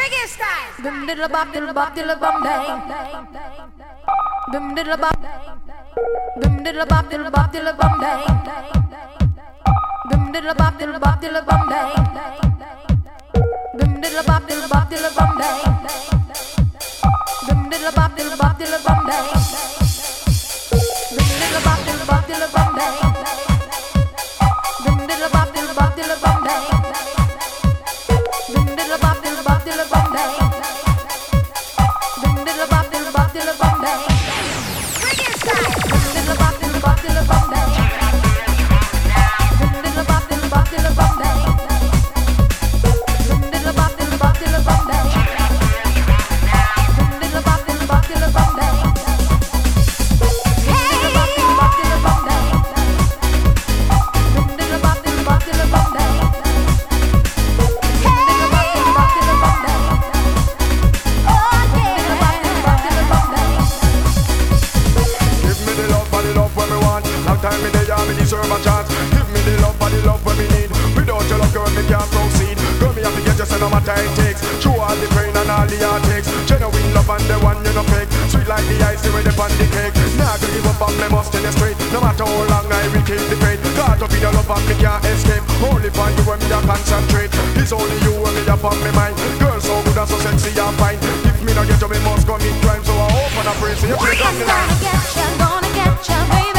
Bim diddle bop diddle bop diddle bum bang. Bim diddle bop. Bim diddle bop diddle bop diddle bum bang. Bim diddle bop diddle bop diddle bum bang. Bim diddle bop diddle bop diddle bum bang. Bim diddle bop diddle bop diddle bum bang. Bim diddle bop diddle bop diddle bum bang. Bim diddle bop diddle bop diddle bum bang. Bim diddle bop diddle bop diddle bum bang. Bim diddle bop diddle bop diddle bum bang. Bring it style. Bim diddle bop diddle bop diddle bum bang. Bim diddle bop diddle bop diddle bum bang. Bim diddle bop diddle bop diddle bum bang. Bim diddle bop diddle bop diddle bum bang. Bim diddle bop diddle bop diddle bum bang. Bim diddle bop diddle bop diddle bum bang. Time me there, me deserve a chance. Give me the love when me need. Without your love, girl, me can't proceed. Girl, me have to get you, so no matter it takes. Through all the pain and all the heartaches. Genuine love and the one you no fake. Sweet like the ice, the way the on the cake. Now to give up on me, must stay straight. No matter how long I will keep the faith. Caught up in your love and me can't escape. Only find you when me a concentrate. It's only you when me up on me mind. Girl, so good and so sexy and fine. If me not get you, me must commit crime. So I hope and I pray, so you break on the line. Gonna get you, baby.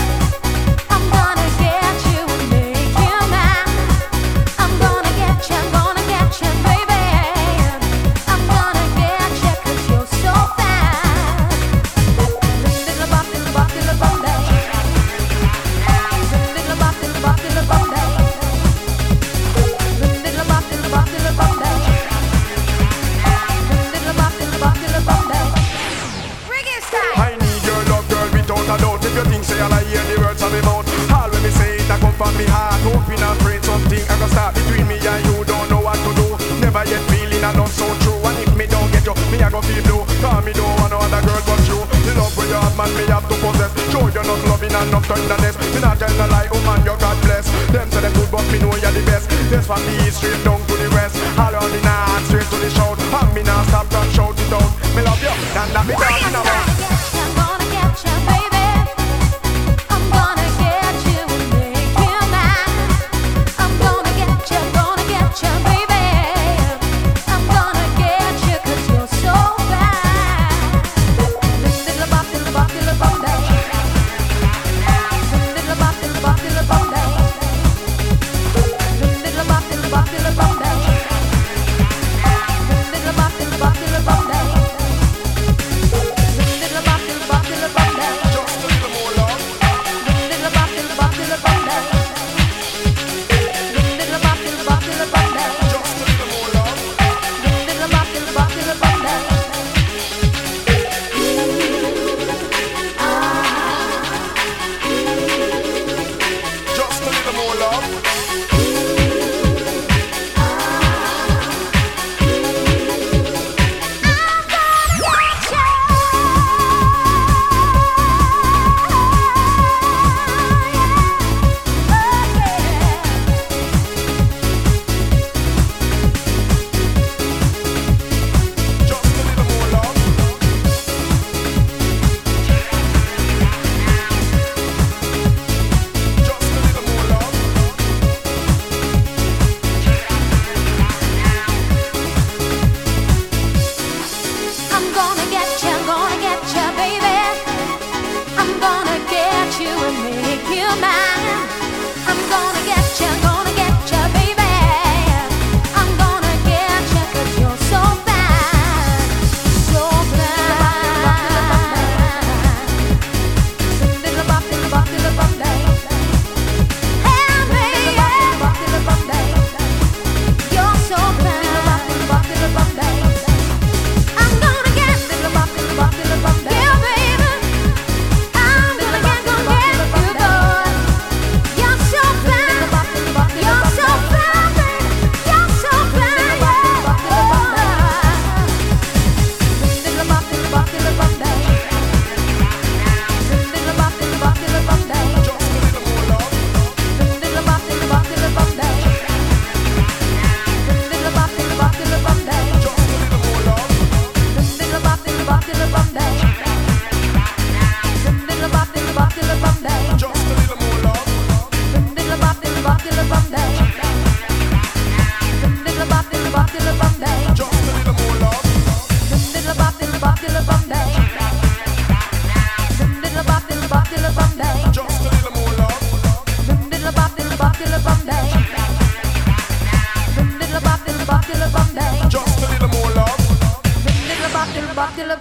Me heart open and pray something I can start between me and you. Don't know what to do. Never yet feeling and not so true. And if me don't get you, me I go feel blue. Cause me don't want no other girl but you. The love where you have, man, me have to possess. Show you not loving and not tenderness. Me not tell no lie, oh man, you God bless. Them say them good but me know you're the best. Yes, from the east straight down to the west. All around the north straight to the south. And me not stop and shout it out. Me love you, and that me talking about. I'm gonna get you, baby. I'm gonna get you and make you mine. I'm gonna get you, baby. I'm gonna get you 'cause you're so fine. Diddle bop diddle bop diddle bum bang. Diddle bop diddle bop diddle bum bang. Diddle bop diddle bop diddle bum bang.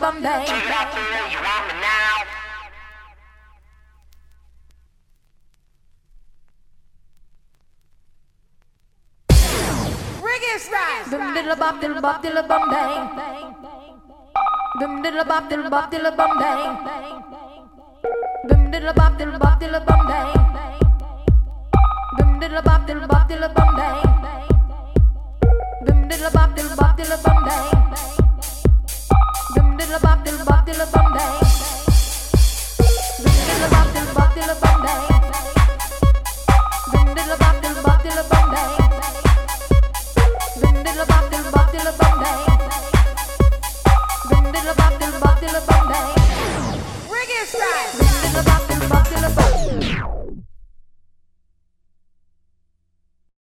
bum bang. Reggae style. Bum diddle bop diddle bop diddle bum bang. Bum diddle bop diddle bop diddle bum bang. Bum diddle bop diddle bop diddle bum bang. Bum diddle bop diddle bop diddle bum bang. Bum diddle bop diddle bop diddle bum bang. Bum diddle bop diddle bop diddle bum bang. Bum diddle bop diddle bop diddle bum bang. Bum diddle bop diddle bop diddle bum bang. Bum diddle bop diddle bop diddle bum bang. Bum diddle bop diddle bop diddle bum bang. Reggae style. Bum diddle bop diddle bop diddle bum.